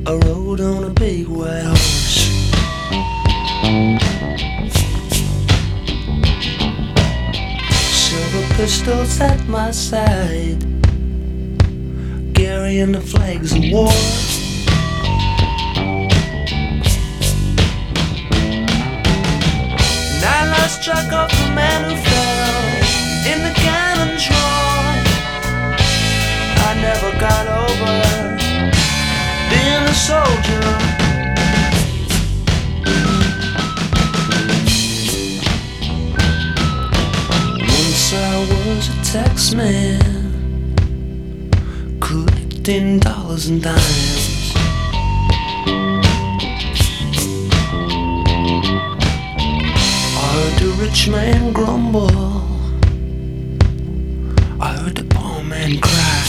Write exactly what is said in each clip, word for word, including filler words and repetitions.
I rode on a big white horse. Silver pistols at my side, carrying the flags of war. And I lost track of the man who fell in the cannon's roar. I never got over being a soldier. Once I was a taxman, collecting dollars and dimes. I heard the rich man grumble, I heard the poor man cry.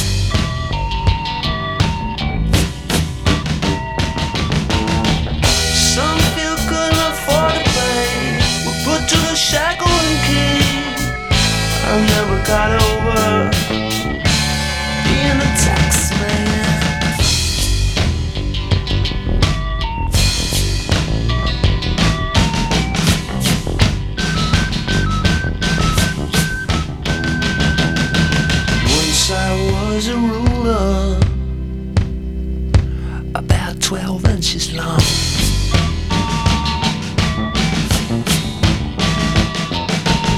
Some feel couldn't afford to pay, were put to the shackle and key. I never got over being a tax man. Once I was a ruler, about twelve inches long.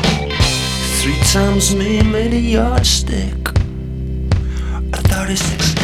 Three times me made a yardstick, a thirty-six